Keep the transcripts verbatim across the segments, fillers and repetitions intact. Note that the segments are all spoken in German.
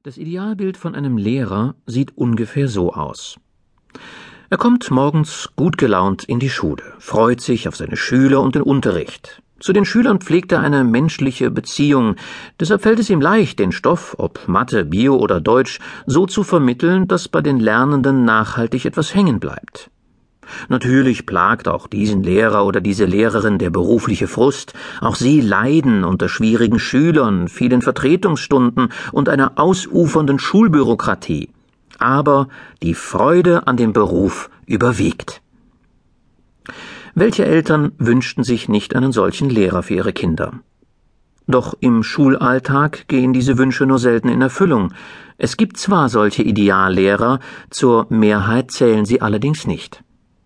Das Idealbild von einem Lehrer sieht ungefähr so aus. Er kommt morgens gut gelaunt in die Schule, freut sich auf seine Schüler und den Unterricht. Zu den Schülern pflegt er eine menschliche Beziehung, deshalb fällt es ihm leicht, den Stoff, ob Mathe, Bio oder Deutsch, so zu vermitteln, dass bei den Lernenden nachhaltig etwas hängen bleibt. Natürlich plagt auch diesen Lehrer oder diese Lehrerin der berufliche Frust. Auch sie leiden unter schwierigen Schülern, vielen Vertretungsstunden und einer ausufernden Schulbürokratie. Aber die Freude an dem Beruf überwiegt. Welche Eltern wünschten sich nicht einen solchen Lehrer für ihre Kinder? Doch im Schulalltag gehen diese Wünsche nur selten in Erfüllung. Es gibt zwar solche Ideallehrer, zur Mehrheit zählen sie allerdings nicht.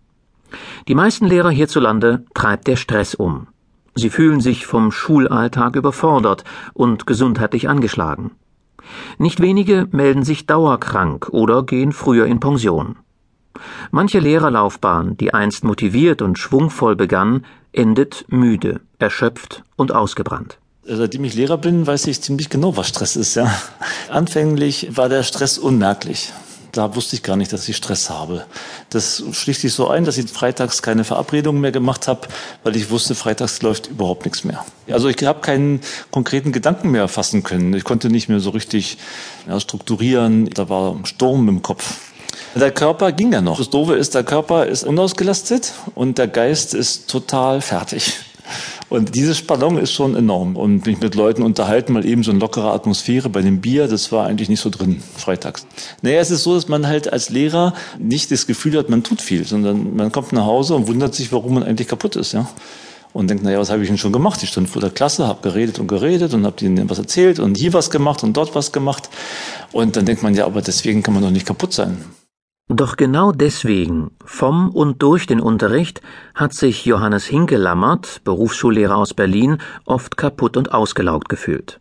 Die meisten Lehrer hierzulande treibt der Stress um. Sie fühlen sich vom Schulalltag überfordert und gesundheitlich angeschlagen. Nicht wenige melden sich dauerkrank oder gehen früher in Pension. Manche Lehrerlaufbahn, die einst motiviert und schwungvoll begann, endet müde, erschöpft und ausgebrannt. Seitdem ich Lehrer bin, weiß ich ziemlich genau, was Stress ist. Ja. Anfänglich war der Stress unmerklich. Da wusste ich gar nicht, dass ich Stress habe. Das schlicht sich so ein, dass ich freitags keine Verabredungen mehr gemacht habe, weil ich wusste, freitags läuft überhaupt nichts mehr. Also ich habe keinen konkreten Gedanken mehr fassen können. Ich konnte nicht mehr so richtig ja, strukturieren. Da war ein Sturm im Kopf. Der Körper ging ja noch. Das Doofe ist, der Körper ist unausgelastet und der Geist ist total fertig. Und diese Spannung ist schon enorm. Und mich mit Leuten unterhalten, mal eben so eine lockere Atmosphäre bei dem Bier, das war eigentlich nicht so drin, freitags. Naja, es ist so, dass man halt als Lehrer nicht das Gefühl hat, man tut viel, sondern man kommt nach Hause und wundert sich, warum man eigentlich kaputt ist, ja. Und denkt, naja, was habe ich denn schon gemacht? Ich stand vor der Klasse, habe geredet und geredet und habe denen was erzählt und hier was gemacht und dort was gemacht. Und dann denkt man, ja, aber deswegen kann man doch nicht kaputt sein. Doch genau deswegen, vom und durch den Unterricht, hat sich Johannes Hinke-Lammert, Berufsschullehrer aus Berlin, oft kaputt und ausgelaugt gefühlt.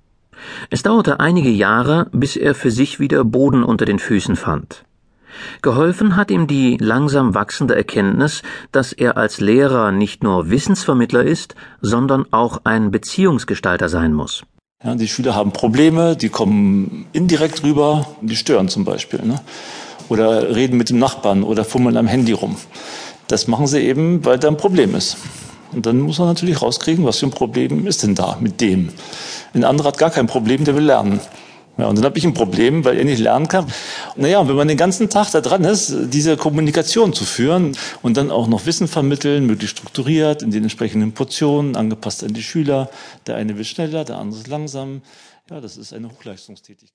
Es dauerte einige Jahre, bis er für sich wieder Boden unter den Füßen fand. Geholfen hat ihm die langsam wachsende Erkenntnis, dass er als Lehrer nicht nur Wissensvermittler ist, sondern auch ein Beziehungsgestalter sein muss. Ja, die Schüler haben Probleme, die kommen indirekt rüber, die stören zum Beispiel, ne? Oder reden mit dem Nachbarn oder fummeln am Handy rum. Das machen sie eben, weil da ein Problem ist. Und dann muss man natürlich rauskriegen, was für ein Problem ist denn da mit dem. Ein anderer hat gar kein Problem, der will lernen. Ja, und dann habe ich ein Problem, weil er nicht lernen kann. Naja, wenn man den ganzen Tag da dran ist, diese Kommunikation zu führen und dann auch noch Wissen vermitteln, möglichst strukturiert, in den entsprechenden Portionen, angepasst an die Schüler. Der eine will schneller, der andere ist langsam. Ja, das ist eine Hochleistungstätigkeit.